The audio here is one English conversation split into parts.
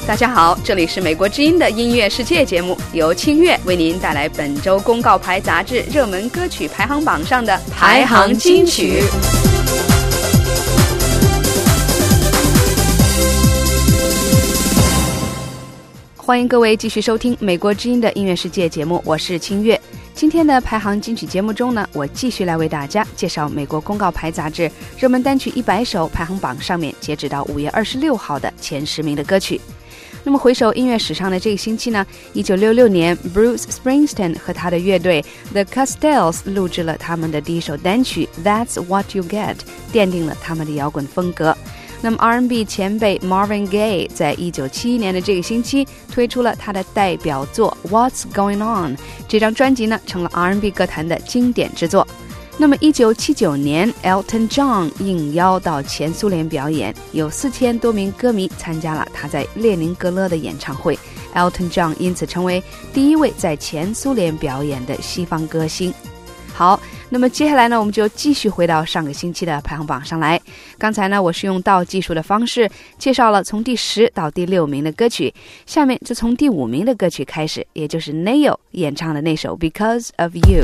大家好，这里是美国之音的音乐世界节目，由清月为您带来本周公告牌杂志热门歌曲排行榜上的排行金曲。欢迎各位继续收听美国之音的音乐世界节目，我是清月。今天的排行金曲节目中呢，我继续来为大家介绍美国公告牌杂志热门单曲100首排行榜上面截止到5月26号的前10名的歌曲。那么回首音乐史上的这个星期呢，1966年 Bruce Springsteen 和他的乐队 The Castells 录制了他们的第一首单曲 That's What You Get， 奠定了他们的摇滚风格。那么 R&B 前辈 Marvin Gaye 在1971年的这个星期推出了他的代表作 What's Going On， 这张专辑呢成了 R&B 歌坛的经典之作。那么1979年 Elton John 应邀到前苏联表演，有4000多名歌迷参加了他在列宁格勒的演唱会， Elton John 因此成为第一位在前苏联表演的西方歌星。好，那么接下来呢，我们就继续回到上个星期的排行榜上来。刚才呢，我是用倒计数的方式介绍了从第10到第6名的歌曲，下面就从第5名的歌曲开始，也就是 Neil 演唱的那首 Because of You。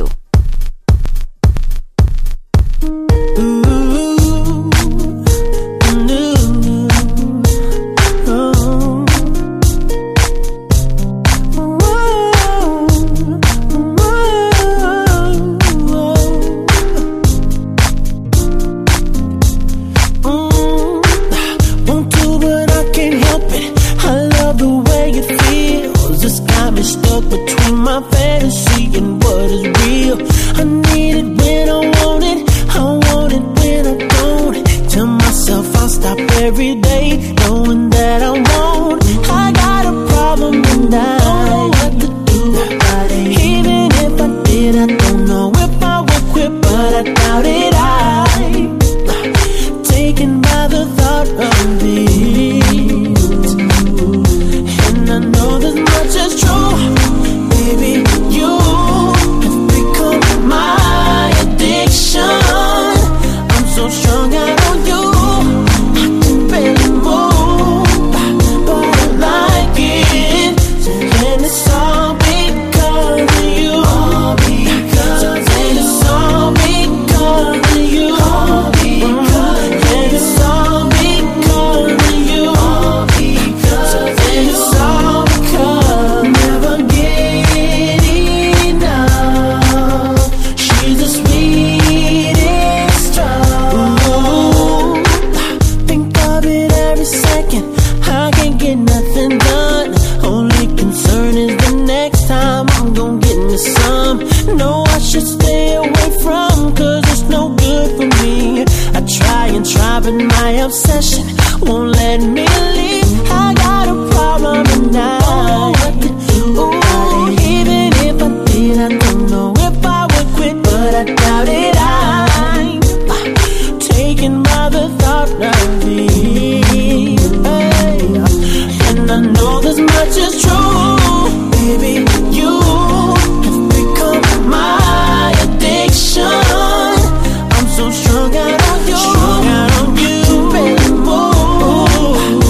Strung out on you, baby, move.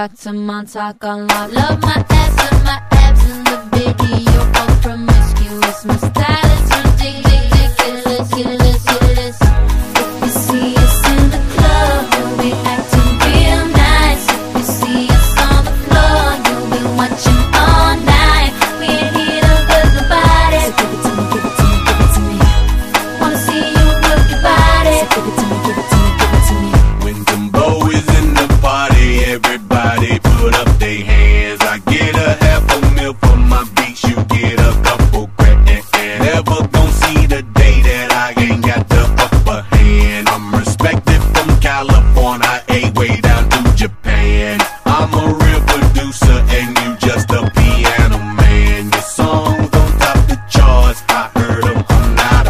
back to my talk on love. Love my ass and my abs in the video. All promiscuous, my style is ridiculous. If you see us in the club, we'll be acting real nice. If you see us on the floor, you'll be watching all night. We ain't here to hurt nobody, so give it to me, give it to me, give it to me. Wanna see you work your body, so give it to me, give it to me, give it to me. When Timbo is in the party, everybody put up their hands. I get a $500,000 for my beats, you get a couple grand. Never gon' see the day that I ain't got the upper hand. I'm respected from California, way down to Japan. I'm a real producer and you just a piano man. Your songs don't top the charts, I heard them, I'm not a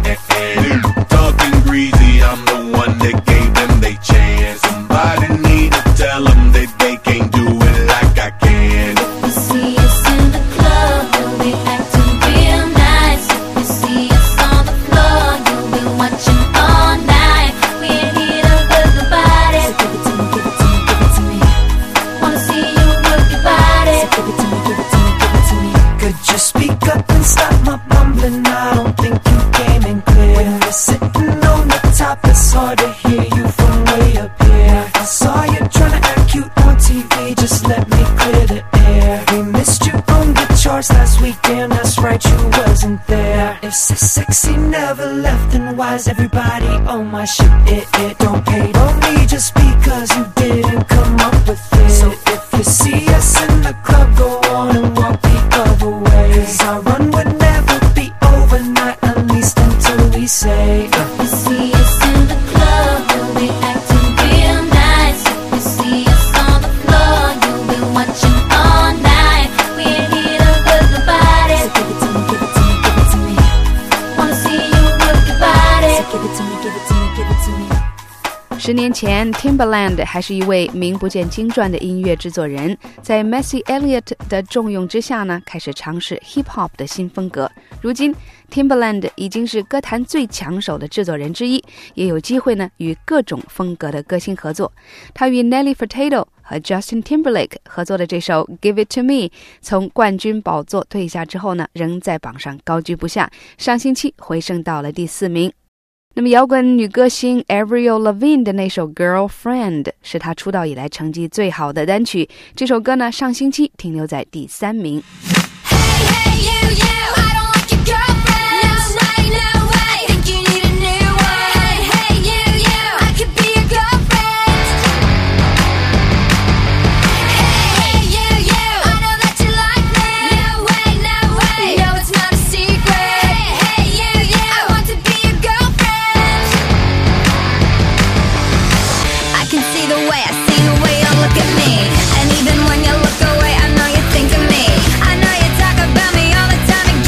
fan. Talking greasy, I'm the one that gave them they chance. Somebody need to tell them that they can't do it like I can. If you see us in the club, we'll be acting real nice. If you see us on the floor, you'll be watching all night. We ain't here to hurt nobody, so give it to me, give it to me, give it to me. Wanna see you work your body, so give it to me, give it to me, give it to me. Could you speak up and stop my mumbling? I don't think you came in clear. When you're sitting on the top, it's hard to hear you from way up here. I saw you trying to act cute on TV, just let me clear the air. We missed you on the charts last weekend, that's right, you wasn't there. If sexy never left, then why's everybody on my shit? It don't hate on me just because you didn't come up with it. So if you see us in the club, go on and walk the other way. 'Cause our run would never be over, not at least until we say If you see us in the club, we'll be acting real nice. If you see us on the floor, you'll be watching all night. We ain't here to hurt nobody, so give it to me, give it to me, give it to me. Wanna see you work your body, so give it to me, give it to me, give it to me. 10年前 Timbaland 还是一位名不见经传的音乐制作人，在 Missy Elliott 的重用之下呢，开始尝试 hip hop 的新风格。如今 Timbaland 已经是歌坛最抢手的制作人之一，也有机会呢与各种风格的歌星合作。他与 Nelly Furtado 和 Justin Timberlake 合作的这首 Give It To Me 从冠军宝座退下之后呢，仍在榜上高居不下，上星期回升到了第4名。那么摇滚女歌星 Avril Lavigne 的那首 Girlfriend 是她出道以来成绩最好的单曲，这首歌呢上星期停留在第3名。 And even when you look away, I know you think of me. I know you talk about me all the time.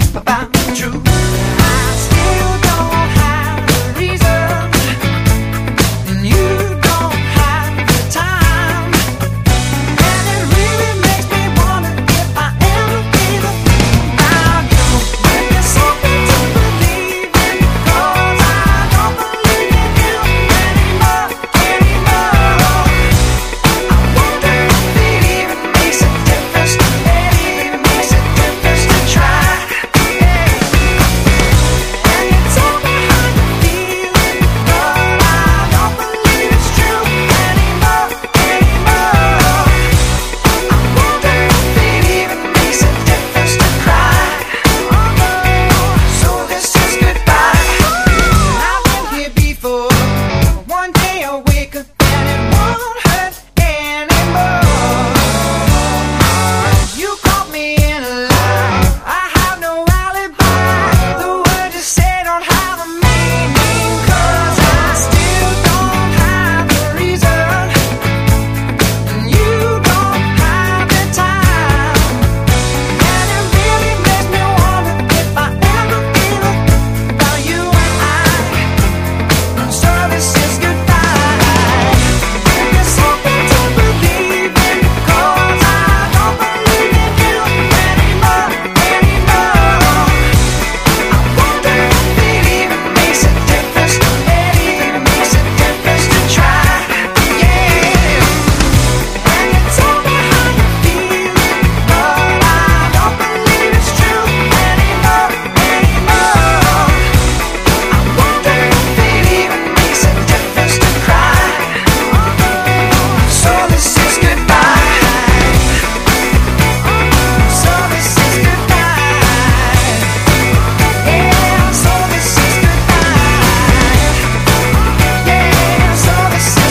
about the truth. I still don't have the reason, and you don't have the time. And it really makes me wonder if I ever gave a thing about you. If there's something to believe in, 'cause I don't believe in you anymore. I wonder if it even makes a difference. It even makes a difference to try. And you tell me how you feel, but I don't believe it's true anymore. I wonder if it even makes a difference to cry. So this is goodbye. I've been here before. One day I'll wake up and it won't hurt anymore. You caught me in a lie. I have no alibi. The words you say don't have a meaning, 'cause I still don't have the reason, and you don't have the time. And it really makes me wonder if I ever feel about you and I. So this is goodbye. If there's something to believe in, 'cause I don't believe in you anymore. I wonder if it even makes a difference. It even makes a difference to try. And you tell me how you feel, but I don't believe it's true anymore. I wonder if it even makes a difference to cry. So this is goodbye. So this is goodbye. Yeah, so this is goodbye. Yeah, so this is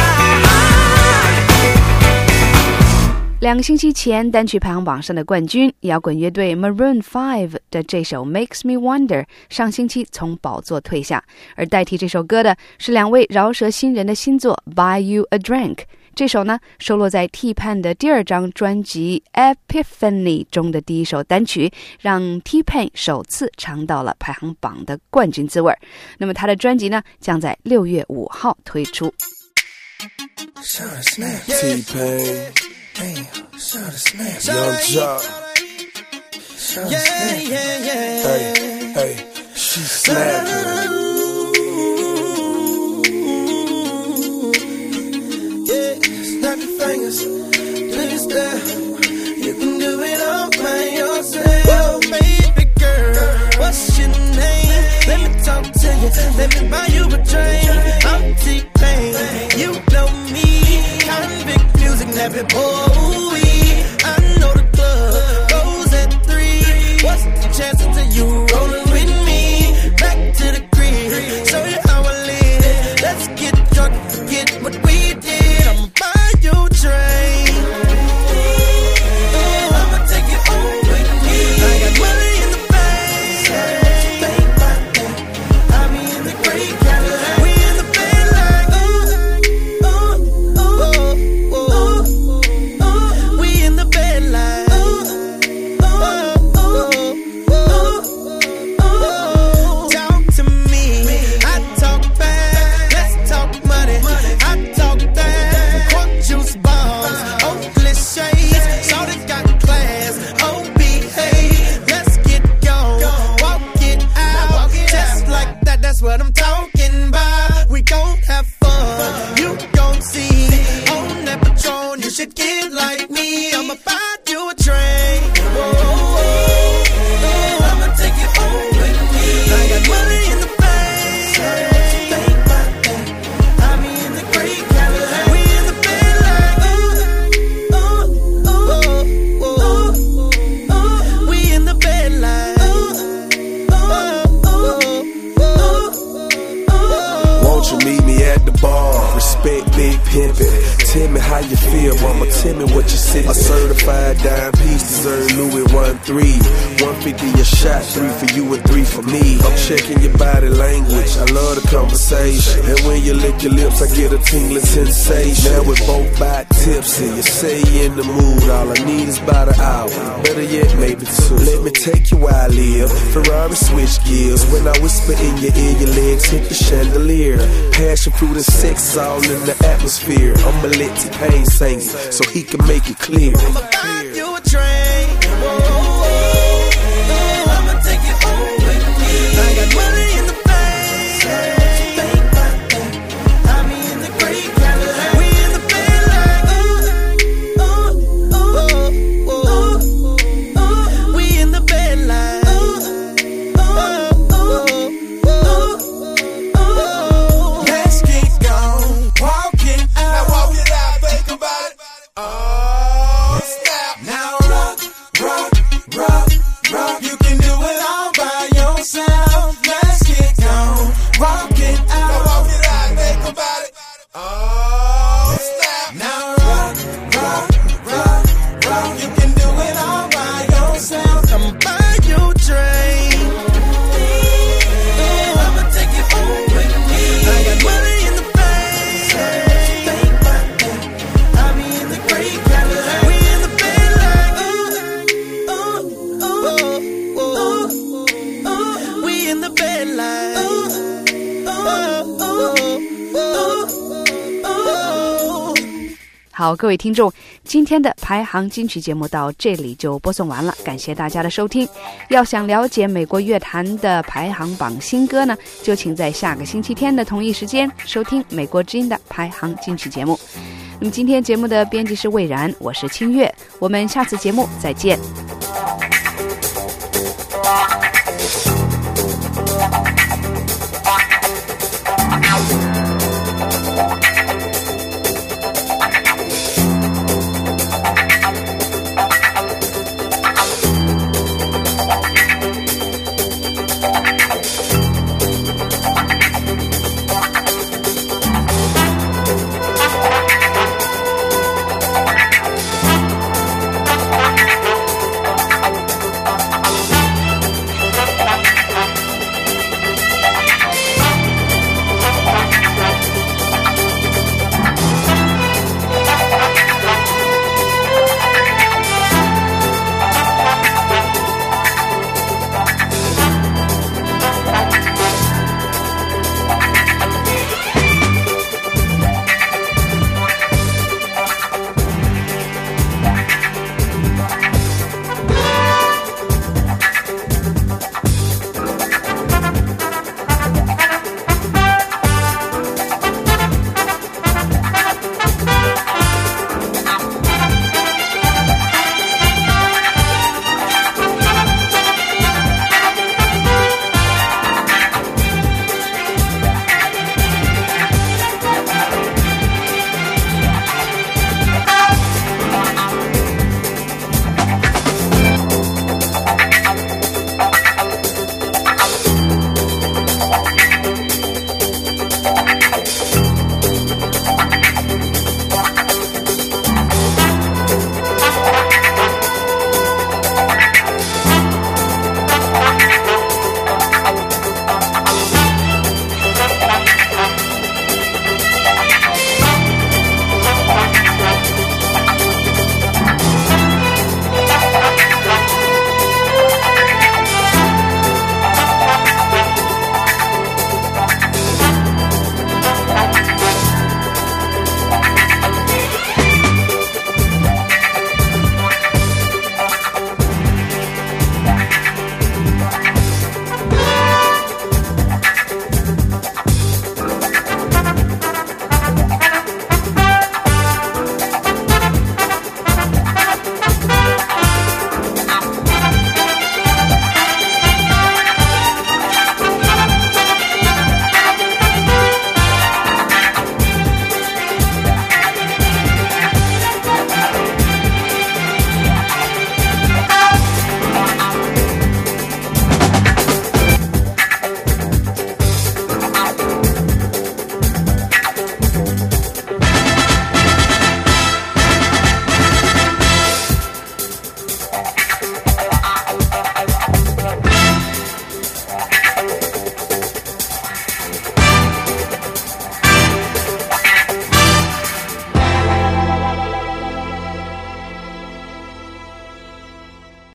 goodbye. 2个星期前，单曲排行榜上的冠军摇滚乐队 Maroon 5的这首 Makes Me Wonder 上星期从宝座退下，而代替这首歌的是2位饶舌新人的新作 Buy You a Drink。这首呢收录在 T-Pain 的第2张专辑 Epiphany 中的第一首单曲，让 T-Pain 首次尝到了排行榜的冠军滋味。那么他的专辑呢将在6月5号推出。 T-Pain, Young Jock, hey, she snapping. Snap your fingers, do your step. You can do it all by yourself. Baby girl, what's your name? Let me talk to you, let me buy you a drink. I'm T-Pain, you know me. Convict music, nappy boy. I know the club goes at 3. What's the chances of you rolling with me? Back to the crib, show you how I live. Let's get drunk, forget what we did. I'ma buy you a drink. I'ma take you home with me. I got money in the bank. Think about that. I be in the great Cadillac. We in the bed like we in the bed like talk to me. I talk back. Let's talk money. I talk that. Quote juice bombs. Oakley shades. Shorty got class. Oh, behave. Let's get gone. Walk it out. Just like that. That's what I'm talking about. We gon' have fun. You gon' see. On that Patron, you should get like me. I'ma buy you a drink. I'ma take you home with me. I got money in the bank. Think about that. I be in the great Cadillac. We in the bed like we in the bed like Won't you meet me at the bar? Respect big pimpin'. Tell me how you feel, mama, tell me what you see. A certified dime piece deserve Louis 1-3. 150 a shot, 3 for you and 3 for me. I'm checking your body language, I love the conversation. And when you lick your lips, I get a tingling sensation. Now we're both by tipsy, you say you in the mood. All I need is about an hour, better yet, maybe 2. Let me take you where I live, Ferrari switch gears. When I whisper in your ear, your legs hit the chandelier. Passion fruit and sex all in the atmosphere. I'ma let T-Pain sing it, so he can make it clear. I'ma buy you a train. I'ma take you home with me. I got money in the bank. I be in the great Cadillac. We in the bed like we in the bed like let's keep going, walking out. Now walk it out, think about it. Oh, snap. Now rock, rock, rock, rock. You can do it all by yourself. Let's get going, walk it out. Now walk it out, think about it. Oh, snap. Now rock, rock, rock, rock. You can do it all by yourself. Come buy your train. I'ma take you home with me. I got money in the bank. I be in the great Cadillac. We in the bed like we in the bed like 好，各位听众，今天的排行金曲节目到这里就播送完了，感谢大家的收听。要想了解美国乐坛的排行榜新歌呢，就请在下个星期天的同一时间收听美国之音的排行金曲节目。那么今天节目的编辑是魏然，我是清月，我们下次节目再见。